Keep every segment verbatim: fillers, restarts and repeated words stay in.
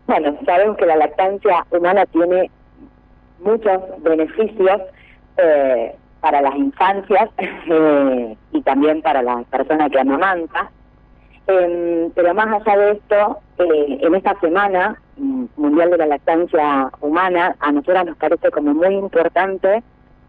bueno, sabemos que la lactancia humana tiene muchos beneficios eh, para las infancias eh, y también para la persona que amamanta. Eh, pero más allá de esto, eh, en esta semana mundial de la lactancia humana, a nosotros nos parece como muy importante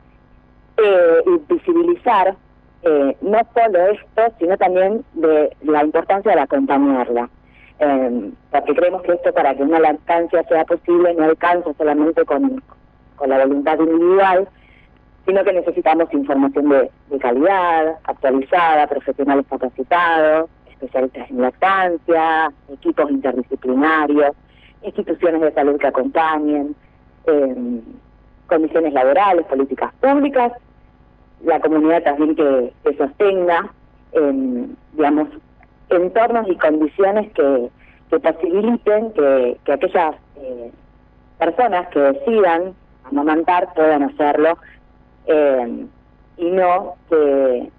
eh, visibilizar eh, no solo esto, sino también de la importancia de acompañarla. Eh, porque creemos que esto, para que una lactancia sea posible, no alcanza solamente con, con la voluntad individual, sino que necesitamos información de, de calidad, actualizada, profesionales capacitados, especialistas en lactancia, equipos interdisciplinarios, instituciones de salud que acompañen, eh, condiciones laborales, políticas públicas, la comunidad también que, que sostenga, eh, digamos, entornos y condiciones que, que posibiliten que, que aquellas eh, personas que decidan amamantar puedan hacerlo, eh, y no que,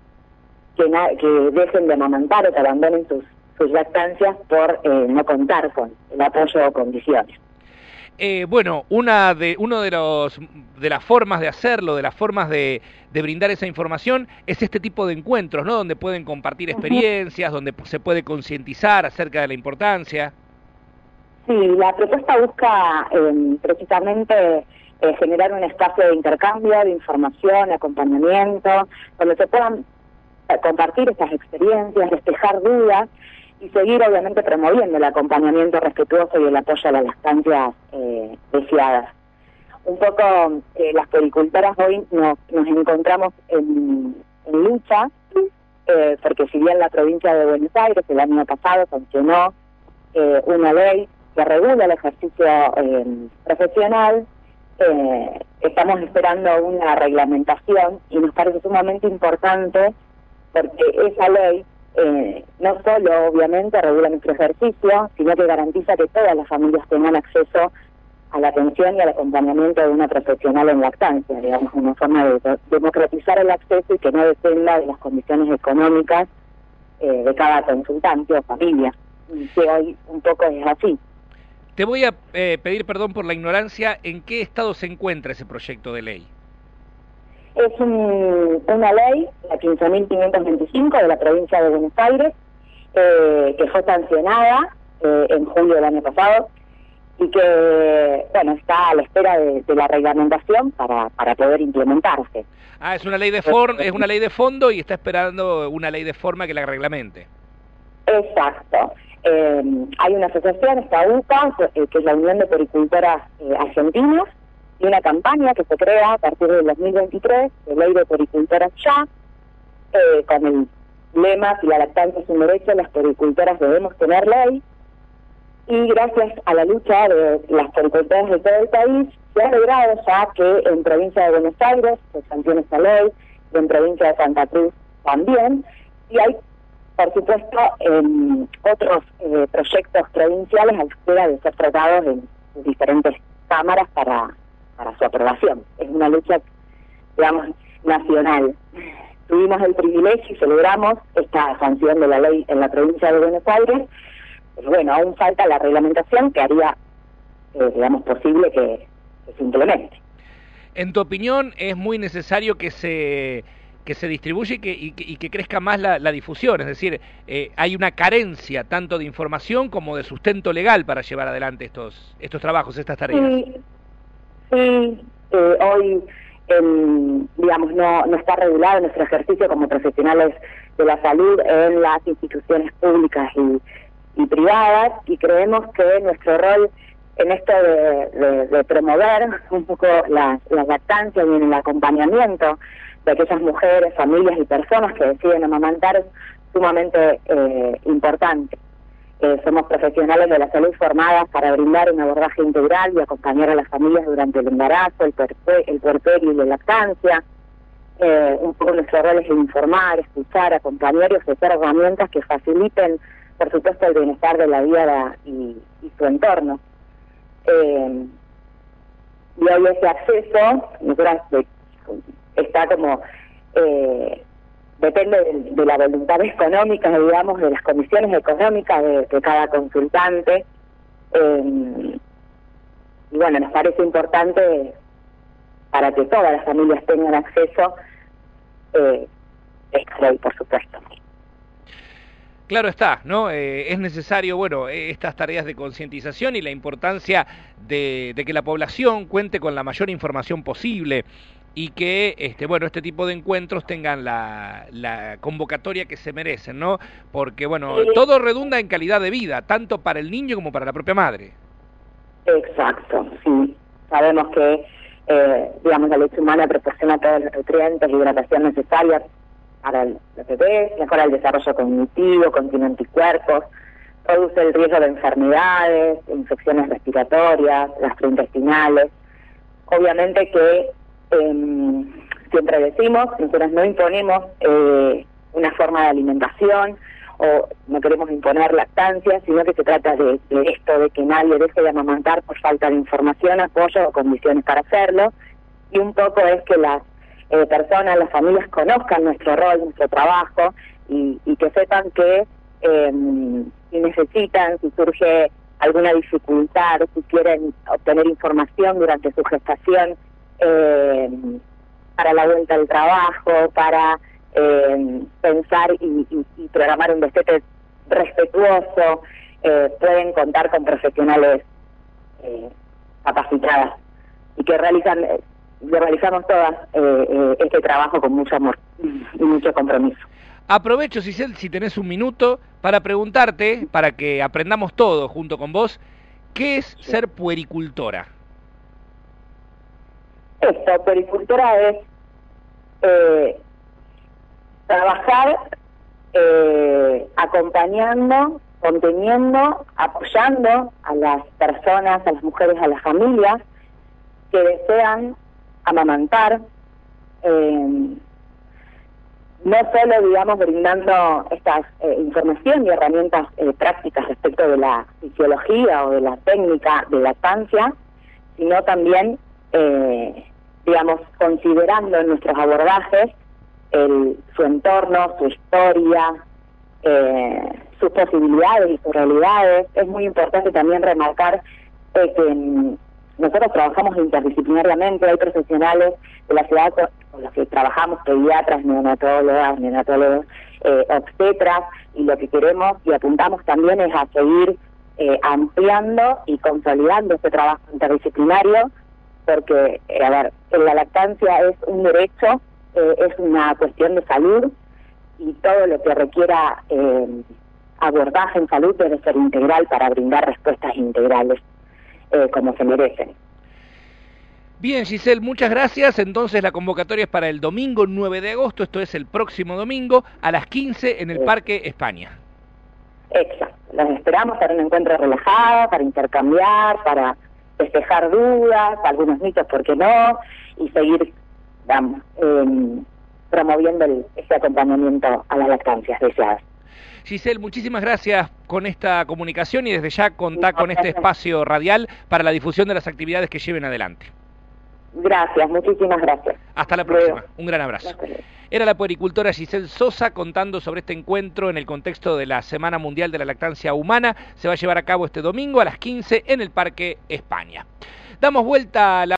que, na que dejen de amamantar o que abandonen sus, sus lactancias por eh, no contar con el apoyo o condiciones. Eh, bueno, una de uno de los de las formas de hacerlo, de las formas de, de brindar esa información, es este tipo de encuentros, ¿no? Donde pueden compartir experiencias, donde se puede concientizar acerca de la importancia. Sí, la propuesta busca eh, precisamente eh, generar un espacio de intercambio, de información, acompañamiento, donde se puedan compartir estas experiencias, despejar dudas y seguir obviamente promoviendo el acompañamiento respetuoso y el apoyo a las lactancias eh, deseadas. Un poco eh, las puericultoras hoy nos, nos encontramos en, en lucha, eh, porque si bien la provincia de Buenos Aires el año pasado sancionó eh, una ley que regula el ejercicio eh, profesional, eh, estamos esperando una reglamentación y nos parece sumamente importante porque esa ley Eh, no solo obviamente regula nuestro ejercicio, sino que garantiza que todas las familias tengan acceso a la atención y al acompañamiento de una profesional en lactancia, digamos, una forma de, de democratizar el acceso y que no dependa de las condiciones económicas eh, de cada consultante o familia, que hoy un poco es así. Te voy a eh, pedir perdón por la ignorancia, ¿en qué estado se encuentra ese proyecto de ley? Es un, una ley, la quince mil quinientos veinticinco de la provincia de Buenos Aires, eh, que fue sancionada eh, en julio del año pasado y que, bueno, está a la espera de, de la reglamentación para, para poder implementarse. Ah, es una ley de for es una ley de fondo y está esperando una ley de forma que la reglamente. Exacto. Eh, hay una asociación, esta U P A, eh, que es la Unión de Puericultoras eh, Argentinas, y una campaña que se crea a partir del dos mil veintitrés, de Ley de Puericultoras Ya, eh, con el lema: si la lactancia es un derecho, las puericultoras debemos tener ley. Y gracias a la lucha de las puericultoras de todo el país, se ha logrado ya que en provincia de Buenos Aires se sancione esta ley, y en provincia de Santa Cruz también, y hay, por supuesto, eh, otros eh, proyectos provinciales a la espera de ser tratados en sus diferentes cámaras para para su aprobación. Es una lucha, digamos, nacional. Tuvimos el privilegio y celebramos esta sanción de la ley en la provincia de Buenos Aires, pero bueno, aún falta la reglamentación que haría, eh, digamos, posible que, que se implemente. En tu opinión, ¿es muy necesario que se que se distribuya y que, y que, y que crezca más la, la difusión? Es decir, eh, hay una carencia tanto de información como de sustento legal para llevar adelante estos estos trabajos, estas tareas. Sí. Sí, eh, hoy, eh, digamos, no, no está regulado nuestro ejercicio como profesionales de la salud en las instituciones públicas y, y privadas, y creemos que nuestro rol en esto de, de, de promover un poco las la lactancias y en el acompañamiento de aquellas mujeres, familias y personas que deciden amamantar es sumamente eh, importante. Eh, somos profesionales de la salud formadas para brindar un abordaje integral y acompañar a las familias durante el embarazo, el, puerpe, el puerperio y la lactancia. Eh, un poco nuestro rol es informar, escuchar, acompañar y ofrecer herramientas que faciliten, por supuesto, el bienestar de la vida y, y su entorno. Eh, y hoy ese acceso, nosotras, está como... Eh, depende de, de la voluntad económica, digamos, de las condiciones económicas de, de cada consultante, Eh, y bueno, nos parece importante para que todas las familias tengan acceso eh, esta ley, por supuesto. Claro está, ¿no? Eh, es necesario, bueno, estas tareas de concientización y la importancia de, de que la población cuente con la mayor información posible y que, este, bueno, este tipo de encuentros tengan la, la convocatoria que se merecen, ¿no? Porque, bueno, Sí. todo redunda en calidad de vida, tanto para el niño como para la propia madre. Exacto, sí. Sabemos que, eh, digamos, la leche humana proporciona todos los nutrientes y hidratación necesaria para el bebé, mejora el desarrollo cognitivo, contiene anticuerpos, reduce el riesgo de enfermedades, infecciones respiratorias, gastrointestinales. Obviamente que eh, siempre decimos, nosotros no imponemos eh, una forma de alimentación o no queremos imponer lactancia, sino que se trata de, de esto, de que nadie deje de amamantar por falta de información, apoyo o condiciones para hacerlo, y un poco es que las Eh, personas, las familias conozcan nuestro rol, nuestro trabajo y, y que sepan que eh, si necesitan, si surge alguna dificultad, si quieren obtener información durante su gestación eh, para la vuelta al trabajo, para eh, pensar y, y, y programar un destete respetuoso, eh, pueden contar con profesionales eh, capacitadas y que realizan... Eh, le realizamos todas eh, eh, este trabajo con mucho amor y mucho compromiso. Aprovecho, Giselle, si tenés un minuto, para preguntarte, para que aprendamos todo junto con vos, ¿qué es Sí. ser puericultora? Esto, puericultora es eh, trabajar eh, acompañando, conteniendo, apoyando a las personas, a las mujeres, a las familias que desean amamantar, eh, no solo, digamos, brindando esta eh, información y herramientas eh, prácticas respecto de la fisiología o de la técnica de lactancia, sino también, eh, digamos, considerando en nuestros abordajes el, su entorno, su historia, eh, sus posibilidades y sus realidades. Es muy importante también remarcar eh, que en, nosotros trabajamos interdisciplinariamente, hay profesionales de la ciudad con, con los que trabajamos, pediatras, neonatólogas, neonatólogos, eh, obstetras, y lo que queremos y apuntamos también es a seguir eh, ampliando y consolidando este trabajo interdisciplinario, porque, eh, a ver, la lactancia es un derecho, eh, es una cuestión de salud, y todo lo que requiera eh, abordaje en salud debe ser integral para brindar respuestas integrales. Eh, como se merecen. Bien, Giselle, muchas gracias. Entonces la convocatoria es para el domingo nueve de agosto, esto es el próximo domingo, a las quince en el Sí. Parque España. Exacto. Los esperamos para un encuentro relajado, para intercambiar, para despejar dudas, algunos mitos, ¿por qué no? Y seguir, vamos, eh, promoviendo el, ese acompañamiento a las lactancias deseadas. Giselle, muchísimas gracias con esta comunicación y desde ya contá con este espacio radial para la difusión de las actividades que lleven adelante. Gracias, muchísimas gracias. Hasta la próxima, un gran abrazo. Gracias. Era la puericultora Giselle Sosa contando sobre este encuentro en el contexto de la Semana Mundial de la Lactancia Humana. Se va a llevar a cabo este domingo a las quince en el Parque España. Damos vuelta a la